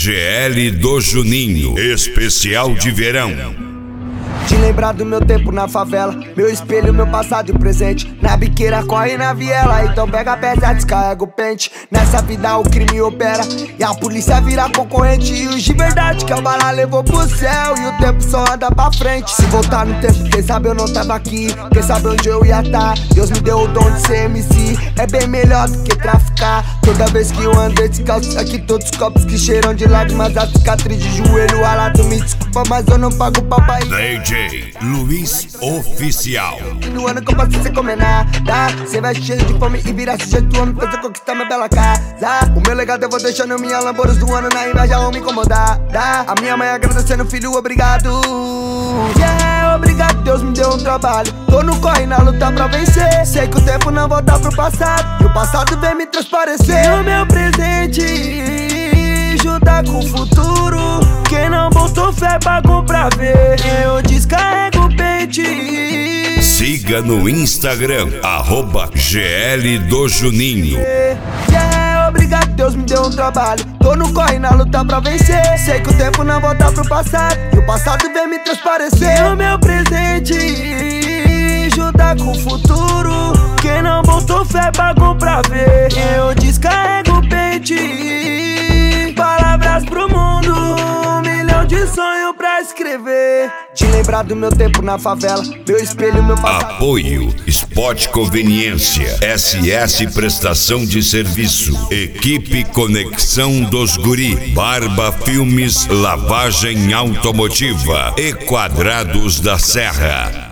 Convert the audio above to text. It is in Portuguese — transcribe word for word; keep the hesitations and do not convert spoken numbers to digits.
G L do Juninho, especial de verão. De lembrar do meu tempo na favela, meu espelho, meu passado e o presente. Na biqueira corre na viela, então pega a peça, descarrega o pente. Nessa vida o crime opera e a polícia vira concorrente. E os de verdade que a bala levou pro céu e o tempo só anda pra frente. Se voltar no tempo, quem sabe eu não tava aqui, quem sabe onde eu ia tá. Deus me deu o dom de ser M C, é bem melhor do que traficar. Toda vez que eu ando descalço, aqui todos os copos que cheiram de lágrimas, a cicatriz de joelho alado. Me desculpa, mas eu não pago papai. D J Luiz Oficial. No ano que eu posso sem comer nada, cê vai cheio de fome e virar sujeito homem, fazer conquistar minha bela casa. O meu legado eu vou deixando minha Lamboros do ano, na inveja ou me incomodar. A minha mãe agradecendo, filho, obrigado. Yeah, obrigado, Deus me deu um trabalho. Tô no corre na luta pra vencer. Sei que o tempo não volta pro passado, e o passado vem me transparecer. E o meu presente junta com o futuro. Quem não botou fé pagou pra ver. Eu descarrego o pente. Siga no Instagram, arroba G L do Juninho. Yeah, obrigado, Deus me deu um trabalho. Tô no corre na luta pra vencer. Sei que o tempo não volta pro passado, e o passado vem me transparecer. E o meu presente junta com o futuro. Quem não botou fé pagou pra ver. Eu descarrego o pente. Palavras pro mundo, de sonho pra escrever. De lembrar do meu tempo na favela, meu espelho, meu passado. Apoio Spot Conveniência, S S Prestação de Serviço, Equipe Conexão dos Guri, Barba Filmes, Lavagem Automotiva e Quadrados da Serra.